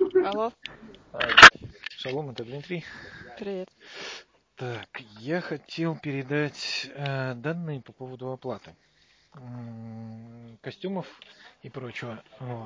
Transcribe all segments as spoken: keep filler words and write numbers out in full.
Алло, Шалом, это Дмитрий. привет. Так, я хотел передать э, данные по поводу оплаты м, костюмов и прочего. Вот.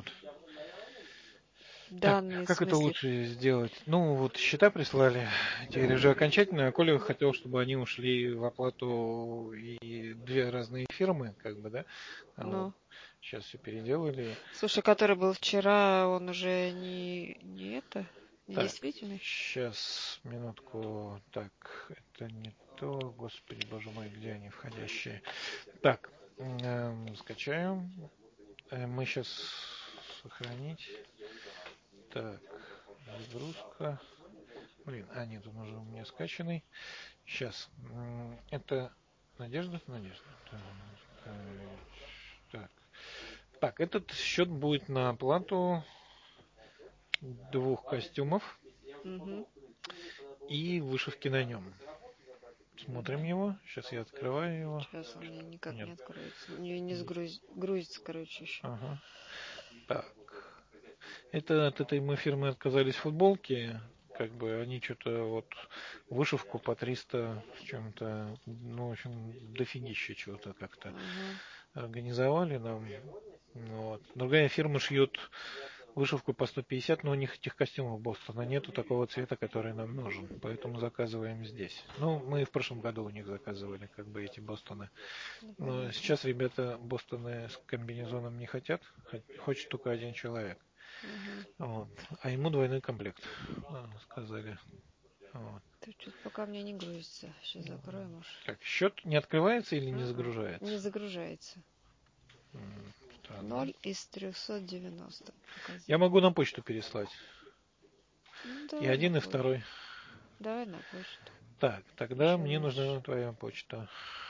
Так, Данные, в как это смысле? лучше сделать? Ну, вот счета прислали, теперь уже окончательно, а Коля хотел, чтобы они ушли в оплату и две разные фирмы, как бы, да? А вот Ну, сейчас все переделали. слушай, который был вчера, он уже не, не это, не Так, действительный? сейчас, минутку. Так, это не то, господи, боже мой, где они входящие? Так, эм, скачаем. Э, Мы сейчас сохранить. Так, загрузка. Блин, а нет, он уже у меня скачанный. Сейчас. Это Надежда? Надежда. Так, э, так. Так, этот счет будет на оплату двух костюмов Угу. и вышивки на нем. Смотрим его. Сейчас я открываю его. Сейчас он мне никак Нет. не откроется. Не, не сгруз... грузится, короче, еще. Ага. Так. Это от этой мы фирмы отказались футболки. Как бы они что-то вот вышивку по триста с чем-то, ну, в общем, дофигища чего-то как-то Ага. организовали нам. Вот. Другая фирма шьет вышивку по сто пятьдесят, но у них этих костюмов Бостона нету такого цвета, который нам нужен. Поэтому заказываем здесь. Ну, мы в прошлом году у них заказывали как бы эти Бостоны. Ну, Но понятно. сейчас ребята Бостоны с комбинезоном не хотят. Хочет только один человек. Угу. Вот. А ему двойной комплект, а, сказали. Вот. Ты что-то пока мне не грузится. Сейчас закроем уж. Так, счет не открывается или не М-м. загружается? Не загружается. М, Странно. Ноль из трехсот девяноста Я показывает. могу на почту переслать. Ну, И давай на один, и почту. второй. Давай на почту. Так, тогда Еще мне нужна лучше. твоя почта.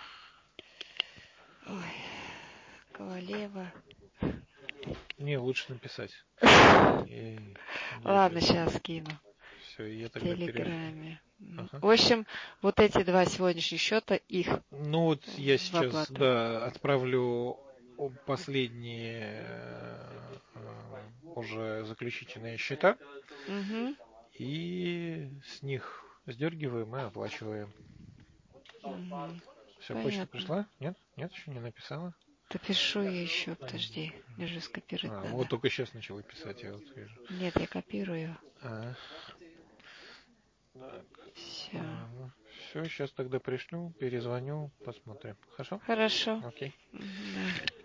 Ой, Ковалева. Не, лучше написать. И Ладно, я сейчас скину. все, я В тогда перешлю. Телеграме. Мгм. Ага. В общем, вот эти два сегодняшних счета, их Ну вот я в сейчас, оплату. да, отправлю о- последние э, э, уже заключительные счета. Угу. И с них сдергиваем и оплачиваем. Угу. Все, почта Понятно. пришла? Нет? Нет, еще не написала? Допишу я еще, подожди. Мне же скопировать А, вот надо. только сейчас начала писать, я вот вижу. Нет, я копирую. А, так, Все. ладно. Все, сейчас тогда пришлю, перезвоню, посмотрим. Хорошо? Хорошо. Окей. Мгм, да.